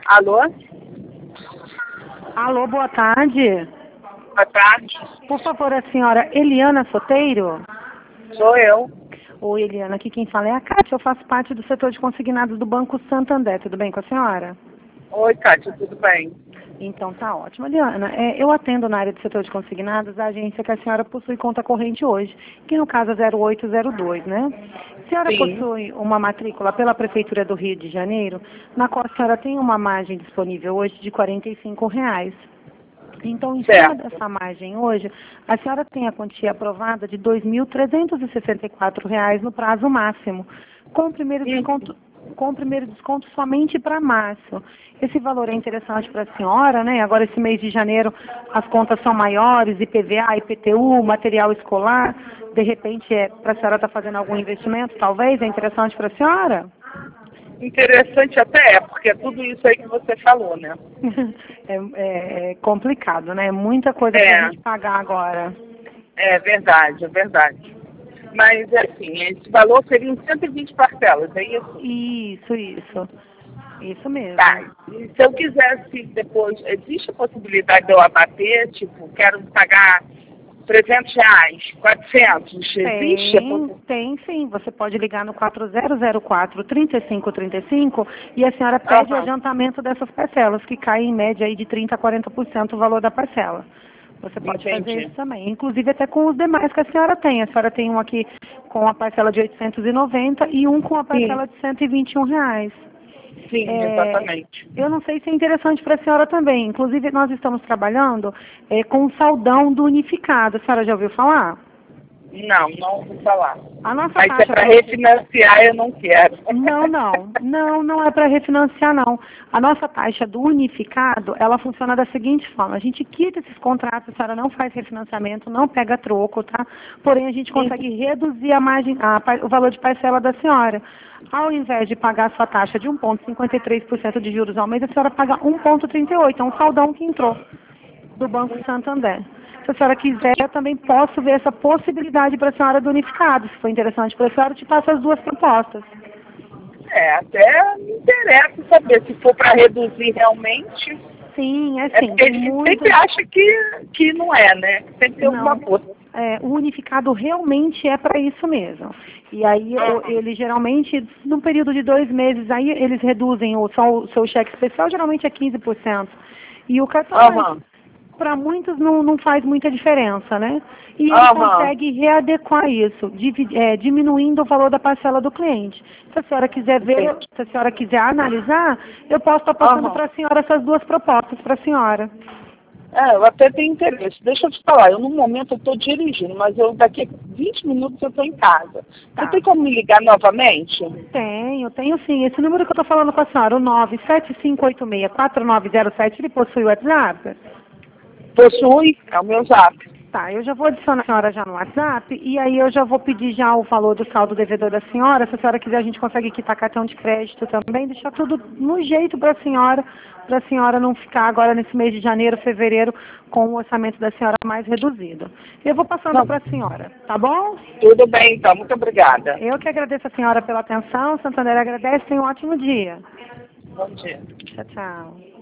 Alô? Alô, boa tarde. Boa tarde. Por favor, a senhora Eliana Soteiro? Sou eu. Oi, Eliana, aqui quem fala é a Cátia. Eu faço parte do setor de consignados do Banco Santander. Tudo bem com a senhora? Oi, Cátia, tudo bem? Então tá ótimo. Eliana, eu atendo na área do setor de consignados a agência que a senhora possui conta corrente hoje, que no caso é 0802, né? A senhora Sim. possui uma matrícula pela Prefeitura do Rio de Janeiro, na qual a senhora tem uma margem disponível hoje de R$ 45. Então, em cima dessa margem hoje, a senhora tem a quantia aprovada de R$ 2.364 no prazo máximo, com o primeiro desconto somente para março. Esse valor é interessante para a senhora, né? Agora, esse mês de janeiro, as contas são maiores, IPVA, IPTU, material escolar. De repente, para a senhora estar fazendo algum investimento, talvez, é interessante para a senhora? Interessante até porque é tudo isso aí que você falou, né? É complicado, né? Muita coisa para a gente pagar agora. É verdade, é verdade. Mas, assim, esse valor seria em 120 parcelas, é isso? Isso. Isso mesmo. Tá. E se eu quisesse depois, existe a possibilidade de eu abater, tipo, quero pagar R$ 300, 400, existe? Tem sim. Você pode ligar no 4004-3535 e a senhora pede o adiantamento dessas parcelas, que cai em média aí de 30% a 40% o valor da parcela. Você pode fazer isso também, inclusive até com os demais que a senhora tem. A senhora tem um aqui com a parcela de 890 e um com a parcela de R$ 121. Sim, exatamente. Eu não sei se é interessante para a senhora também. Inclusive, nós estamos trabalhando com o saldão do unificado. A senhora já ouviu falar? Não ouvi falar. Mas se é para refinanciar, eu não quero. Não é para refinanciar, não. A nossa taxa do unificado, ela funciona da seguinte forma. A gente quita esses contratos, a senhora não faz refinanciamento, não pega troco, tá? Porém, a gente consegue reduzir a margem, o valor de parcela da senhora. Ao invés de pagar a sua taxa de 1,53% de juros ao mês, a senhora paga 1,38%. É um saldão que entrou do Banco Santander. Se a senhora quiser, eu também posso ver essa possibilidade para a senhora do unificado. Se for interessante para a senhora, eu te passo as duas propostas. Até me interessa saber se for para reduzir realmente. Sim, é sim. Porque a gente sempre acha que não é, né? Sempre tem alguma coisa. O unificado realmente é para isso mesmo. E aí, ele geralmente, num período de 2 meses, aí eles reduzem o seu cheque especial, geralmente é 15%. E o cartão, para muitos, não faz muita diferença, né? E ele consegue readequar isso, diminuindo o valor da parcela do cliente. Se a senhora quiser ver, se a senhora quiser analisar, eu posso estar passando para a senhora essas duas propostas para a senhora. Eu até tenho interesse. Deixa eu te falar, no momento eu estou dirigindo, mas daqui a 20 minutos eu estou em casa. Você tem como me ligar novamente? Tenho sim. Esse número que eu estou falando com a senhora, o 975864907, ele possui o WhatsApp? Possui, é o meu zap. Tá, eu já vou adicionar a senhora já no WhatsApp e aí eu já vou pedir já o valor do saldo devedor da senhora. Se a senhora quiser, a gente consegue quitar cartão de crédito também, deixar tudo no jeito para a senhora não ficar agora nesse mês de janeiro, fevereiro, com o orçamento da senhora mais reduzido. Eu vou passando para a senhora, tá bom? Tudo bem, então. Muito obrigada. Eu que agradeço a senhora pela atenção. Santander agradece. Tenha um ótimo dia. Bom dia. Tchau.